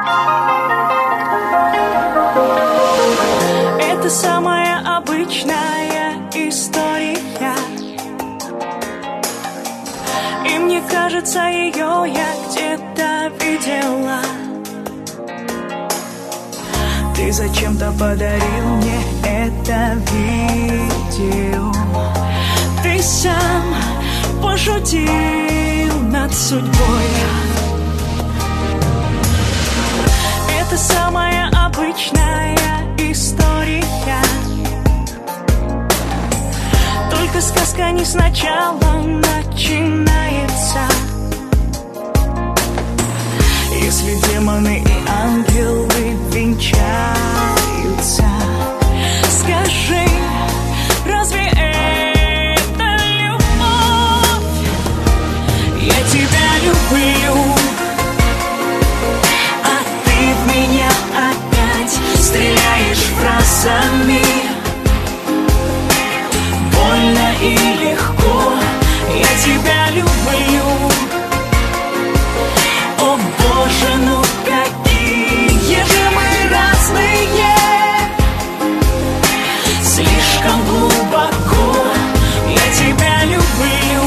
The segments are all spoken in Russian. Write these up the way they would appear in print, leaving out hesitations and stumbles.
Это самая обычная история, и мне кажется, ее я где-то видела. Ты зачем-то подарил мне это видео. Ты сам пошутил над судьбой. Это самая обычная история, только сказка не сначала начинается. Если демоны и ангелы венчаются, скажи, разве это любовь? Я тебя люблю, а ты в меня опять стреляешь фразами. Больно и легко, я тебя люблю. О Боже, ну какие же мы разные, слишком глубоко я тебя люблю.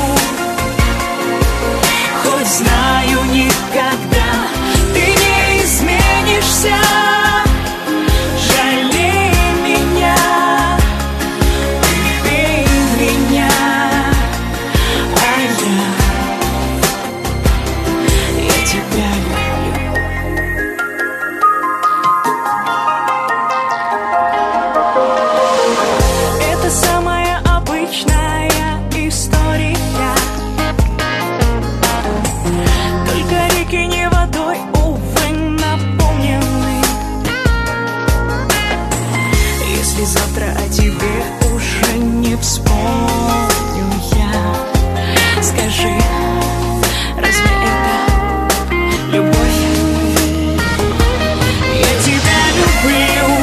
Хоть знаю, никогда ты не изменишься. Жалей меня, люби меня, а я тебя люблю. Это самая обычная история, только реки не водой, увы, наполнены. Если завтра о тебе уже не вспомню я, скажи, разве это любовь? Я тебя люблю,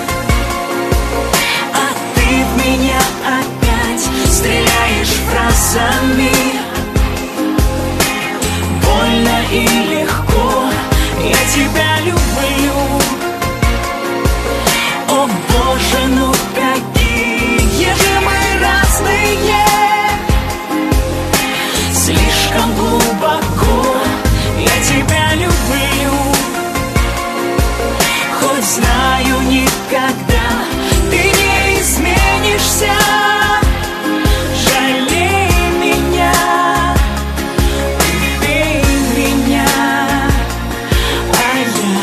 а ты в меня опять стреляешь фразами. Больно и легко, я тебя люблю. О Боже, ну какие же мы разные, слишком глубоко я тебя люблю. Хоть знаю, никогда ты не изменишься. Жалей меня, люби меня, а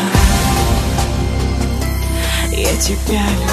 я тебя люблю.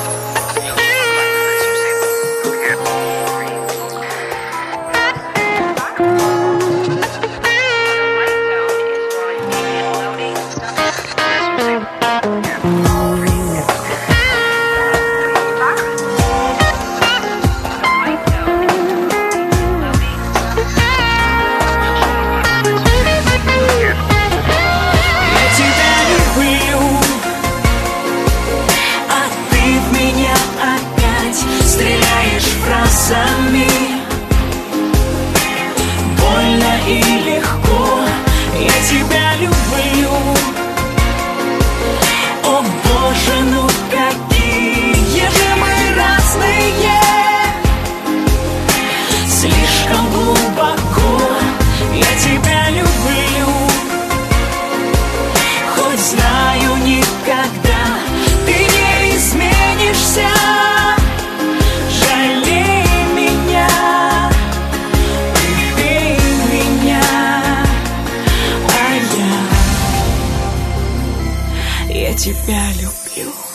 Больно и легко, я тебя люблю. О Боже, ну какие же мы разные, слишком глубоко я тебя люблю. Хоть знаю, никогда ты не изменишься. Я тебя люблю.